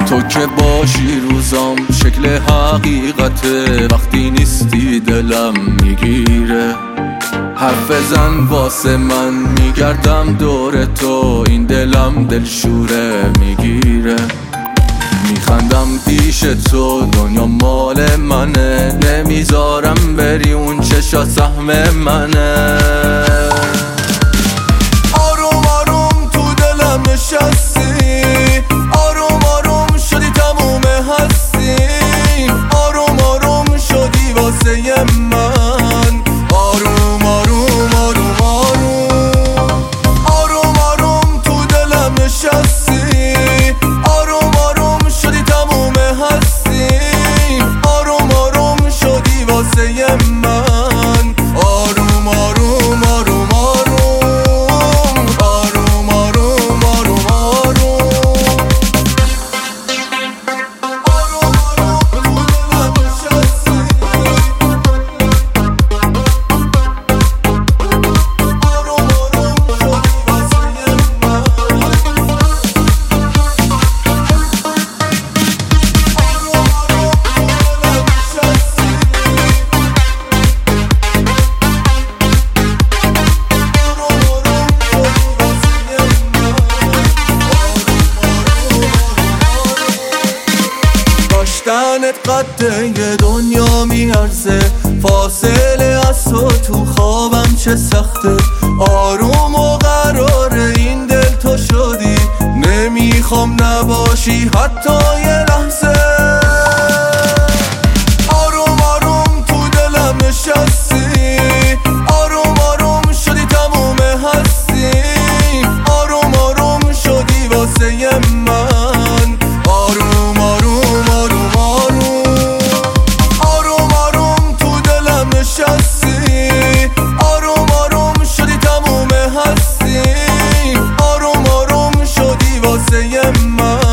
تو که باشی روزام شکل حقیقته، وقتی نیستی دلم میگیره. حرف زن واسه من میگردم دور تو، این دلم دلشوره میگیره. میخندم پیش تو، دنیا مال منه، نمیذارم بری، اون چشا سهم منه. آروم آروم تو دلم نشستی، آروم آروم شدی تموم هستی، آروم آروم شدی واسه من. آروم آروم آروم آروم آروم آروم تو دلم نشستی، آروم آروم شدی تموم هستی، آروم آروم شدی واسه من. آروم آروم آروم آروم آروم آروم آروم داشتنت قد یه دنیا میارزه، فاصله از تو خوابم چه سخته. آروم و قراره این دل تو شدی، نمیخوام نباشی حتی یه لحظه. آروم آروم تو دلم نشستی، آروم آروم شدی تموم هستی، آروم آروم شدی واسه من. آروم آروم آروم آروم آروم تو دلم نشستی، آروم آروم شدی تموم هستی، آروم آروم شدی واسه من.